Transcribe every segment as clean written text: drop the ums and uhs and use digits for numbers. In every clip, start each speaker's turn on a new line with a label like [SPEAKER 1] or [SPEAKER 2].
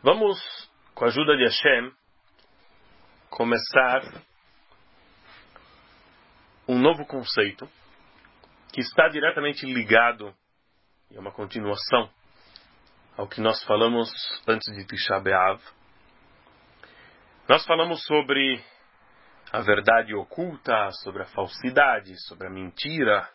[SPEAKER 1] Vamos, com a ajuda de Hashem, começar um novo conceito que está diretamente ligado, e é uma continuação, ao que nós falamos antes de Tisha B'Av. Nós falamos sobre a verdade oculta, sobre a falsidade, sobre a mentira.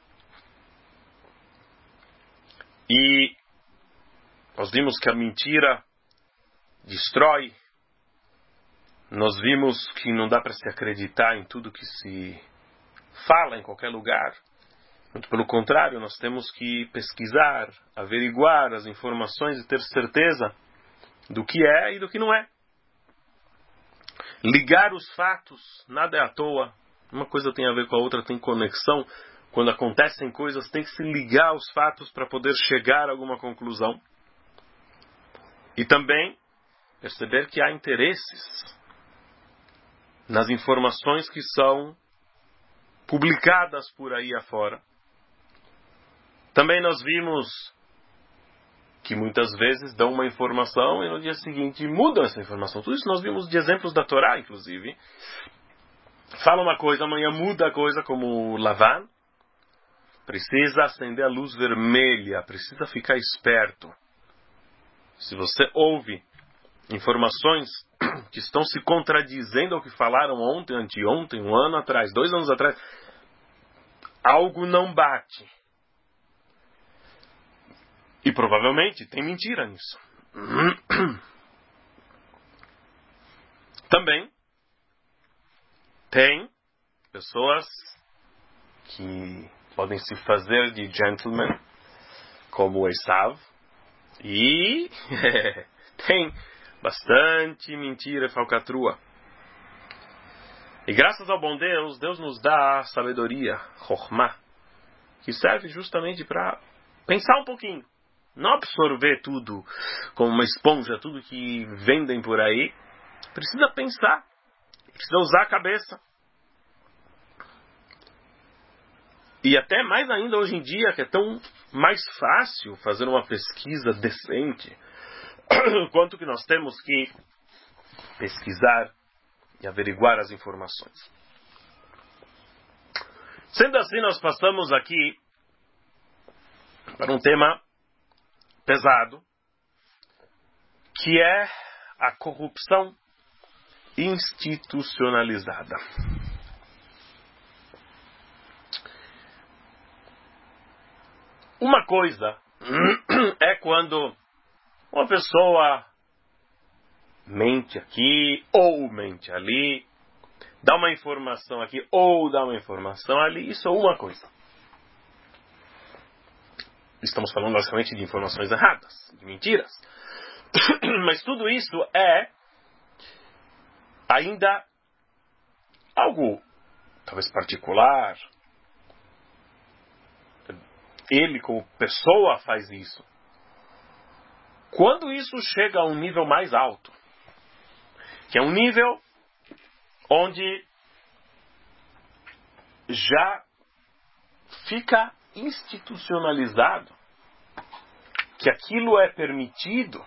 [SPEAKER 1] E nós vimos que a mentira destrói. Nós vimos que não dá para se acreditar em tudo que se fala em qualquer lugar. Muito pelo contrário, nós temos que pesquisar, averiguar as informações e ter certeza do que é e do que não é. Ligar os fatos, nada é à toa. Uma coisa tem a ver com a outra, tem conexão. Quando acontecem coisas, tem que se ligar os fatos para poder chegar a alguma conclusão. E também perceber que há interesses nas informações que são publicadas por aí afora. Também nós vimos que muitas vezes dão uma informação e no dia seguinte mudam essa informação. Tudo isso nós vimos de exemplos da Torá, inclusive. Fala uma coisa, amanhã muda a coisa, como Lavan. Precisa acender a luz vermelha, precisa ficar esperto. Se você ouve informações que estão se contradizendo ao que falaram ontem, anteontem, um ano atrás, 2 anos atrás, algo não bate. E provavelmente tem mentira nisso. Também tem pessoas que podem se fazer de gentleman, como o Esav, e tem bastante mentira e falcatrua. E graças ao bom Deus, Deus nos dá a sabedoria, Chokhmah, que serve justamente para pensar um pouquinho. Não absorver tudo como uma esponja, tudo que vendem por aí. Precisa pensar, precisa usar a cabeça. E até mais ainda hoje em dia, que é tão mais fácil fazer uma pesquisa decente, quanto que nós temos que pesquisar e averiguar as informações. Sendo assim, nós passamos aqui para um tema pesado, que é a corrupção institucionalizada. Uma coisa é quando uma pessoa mente aqui ou mente ali, dá uma informação aqui ou dá uma informação ali, isso é uma coisa. Estamos falando basicamente de informações erradas, de mentiras. Mas tudo isso é ainda algo, talvez particular. Ele, como pessoa, faz isso. Quando isso chega a um nível mais alto, que é um nível onde já fica institucionalizado, que aquilo é permitido,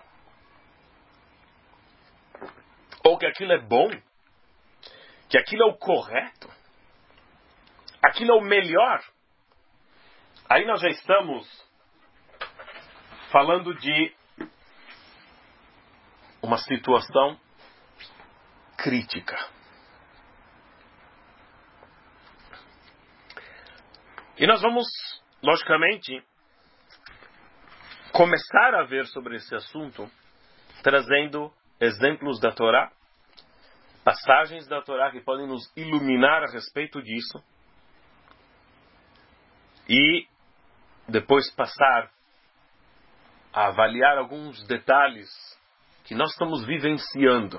[SPEAKER 1] ou que aquilo é bom, que aquilo é o correto, aquilo é o melhor, aí nós já estamos falando de uma situação crítica. E nós vamos, logicamente, começar a ver sobre esse assunto, trazendo exemplos da Torá, passagens da Torá que podem nos iluminar a respeito disso, e depois passar a avaliar alguns detalhes que nós estamos vivenciando.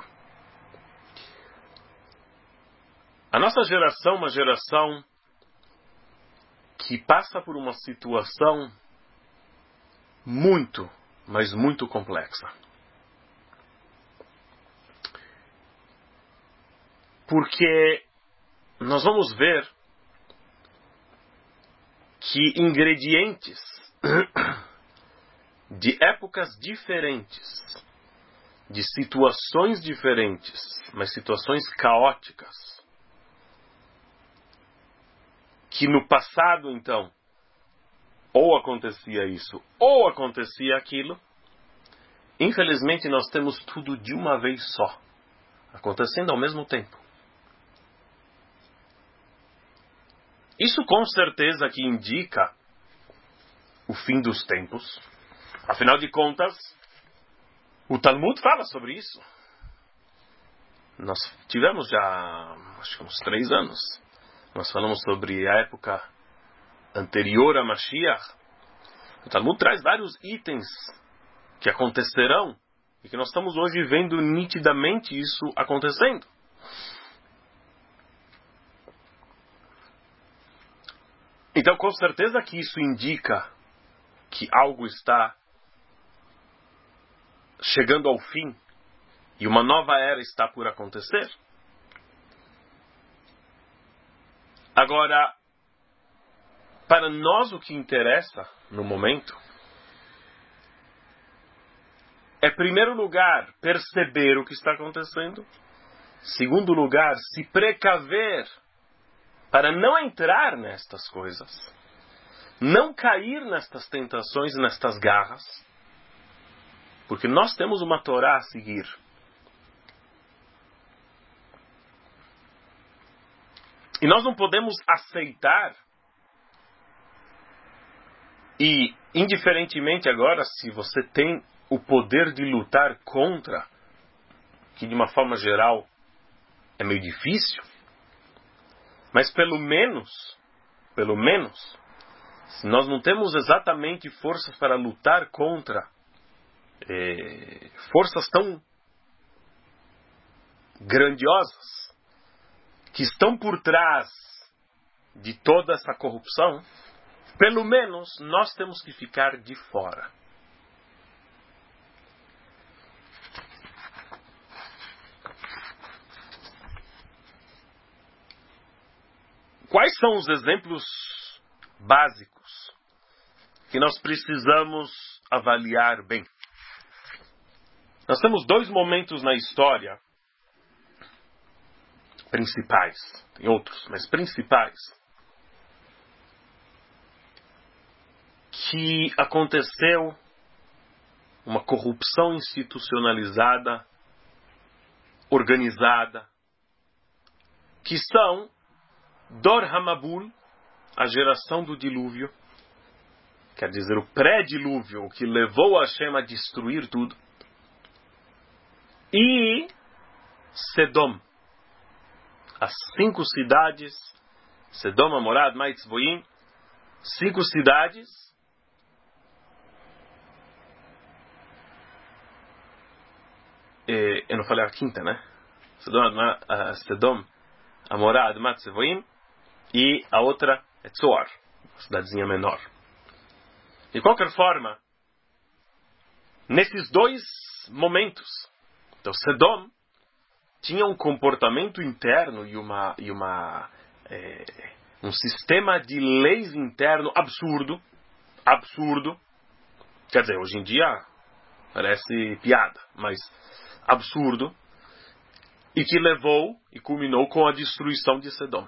[SPEAKER 1] A nossa geração é uma geração que passa por uma situação muito, mas muito complexa. Porque nós vamos ver que ingredientes de épocas diferentes de situações diferentes, mas situações caóticas, que no passado, então, ou acontecia isso, ou acontecia aquilo, infelizmente nós temos tudo de uma vez só, acontecendo ao mesmo tempo. Isso com certeza que indica o fim dos tempos. Afinal de contas, o Talmud fala sobre isso. Nós tivemos já, acho que uns 3 anos, nós falamos sobre a época anterior a Mashiach. O Talmud traz vários itens que acontecerão e que nós estamos hoje vendo nitidamente isso acontecendo. Então, com certeza que isso indica que algo está chegando ao fim e uma nova era está por acontecer. Agora, para nós o que interessa no momento é, em primeiro lugar, perceber o que está acontecendo. Segundo lugar, se precaver para não entrar nestas coisas, não cair nestas tentações e nestas garras, porque nós temos uma Torá a seguir. E nós não podemos aceitar, e indiferentemente agora, se você tem o poder de lutar contra, que de uma forma geral é meio difícil, mas pelo menos, se nós não temos exatamente forças para lutar contra forças tão grandiosas que estão por trás de toda essa corrupção, pelo menos nós temos que ficar de fora. Quais são os exemplos básicos que nós precisamos avaliar bem? Nós temos 2 momentos na história principais, tem outros, mas principais, que aconteceu uma corrupção institucionalizada, organizada, que são Dor Hamabul, a geração do dilúvio, quer dizer, o pré-dilúvio, o que levou a Hashem a destruir tudo, e Sedom, as 5 cidades, Sedom, Amorad, Maitz, Voim, 5 cidades, eu não falei a quinta, né? Sedom, Amorad, Maitz, Voim, e a outra é Tzoar, uma cidadezinha menor. De qualquer forma, nesses 2 momentos, então Sedom tinha um comportamento interno e um sistema de leis interno absurdo. Quer dizer, hoje em dia parece piada, mas absurdo, e que levou e culminou com a destruição de Sedom.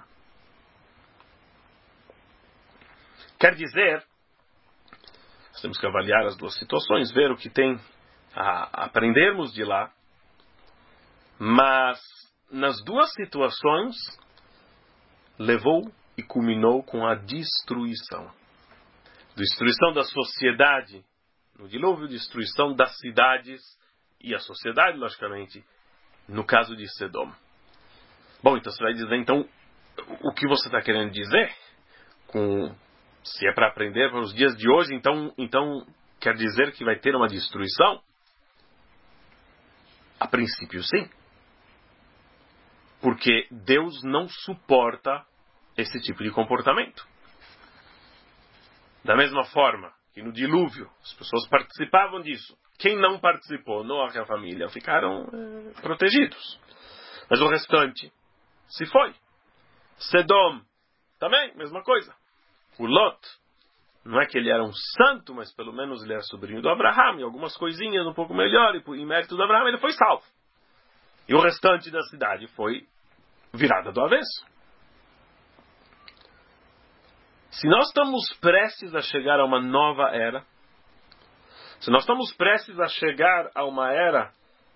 [SPEAKER 1] Quer dizer, nós temos que avaliar as 2 situações, ver o que tem a aprendermos de lá, mas nas 2 situações levou e culminou com a destruição. Destruição da sociedade no dilúvio, destruição das cidades e a sociedade, logicamente, no caso de Sedom. Bom, então você vai dizer, então, o que você está querendo dizer? Se é para aprender para os dias de hoje, então quer dizer que vai ter uma destruição? A princípio, sim. Porque Deus não suporta esse tipo de comportamento. Da mesma forma que no dilúvio as pessoas participavam disso. Quem não participou, Noah e a família, ficaram protegidos. Mas o restante se foi. Sedom, também, mesma coisa. O Lot, Não é que ele era um santo, mas pelo menos ele era sobrinho do Abraham, e algumas coisinhas um pouco melhor, e em mérito do Abraham ele foi salvo. E o restante da cidade foi virada do avesso. Se nós estamos prestes a chegar a uma nova era, se nós estamos prestes a chegar a uma era,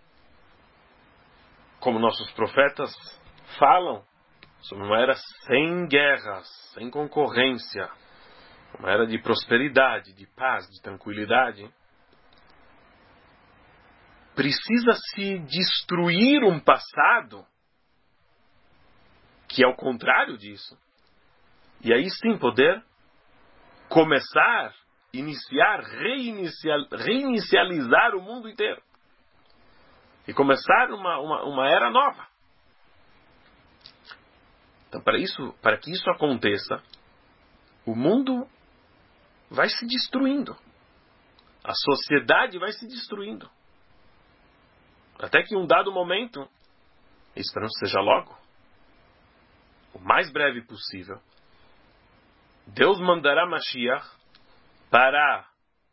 [SPEAKER 1] como nossos profetas falam, sobre uma era sem guerras, sem concorrência, uma era de prosperidade, de paz, de tranquilidade, precisa se destruir um passado que é o contrário disso. E aí sim poder começar, reinicializar o mundo inteiro. E começar uma era nova. Então para que isso aconteça, o mundo vai se destruindo. A sociedade vai se destruindo. Até que em um dado momento, esperamos que seja logo, o mais breve possível, Deus mandará Mashiach para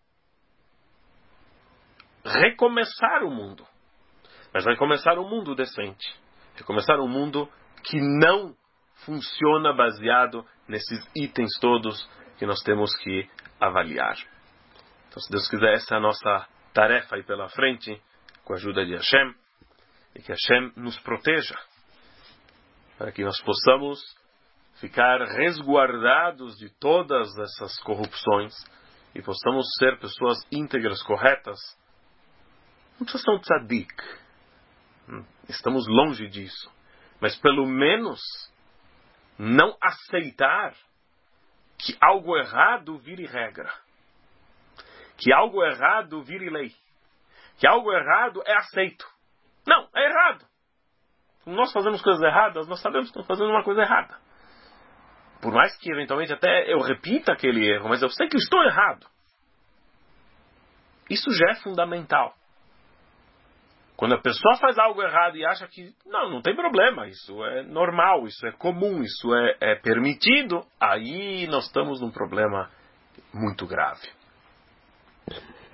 [SPEAKER 1] recomeçar o mundo. Mas vai começar um mundo decente. Vai começar um mundo que não funciona baseado nesses itens todos que nós temos que avaliar. Então, se Deus quiser, essa é a nossa tarefa aí pela frente, com a ajuda de Hashem, e que Hashem nos proteja, para que nós possamos ficar resguardados de todas essas corrupções e possamos ser pessoas íntegras, corretas. Não precisa ser um tzadik. Estamos longe disso. Mas pelo menos não aceitar que algo errado vire regra. Que algo errado vire lei. Que algo errado é aceito. Não, é errado. Quando nós fazemos coisas erradas, nós sabemos que estamos fazendo uma coisa errada. Por mais que eventualmente até eu repita aquele erro, mas eu sei que eu estou errado. Isso já é fundamental. Quando a pessoa faz algo errado e acha que não tem problema, isso é normal, isso é comum, isso é permitido, aí nós estamos num problema muito grave.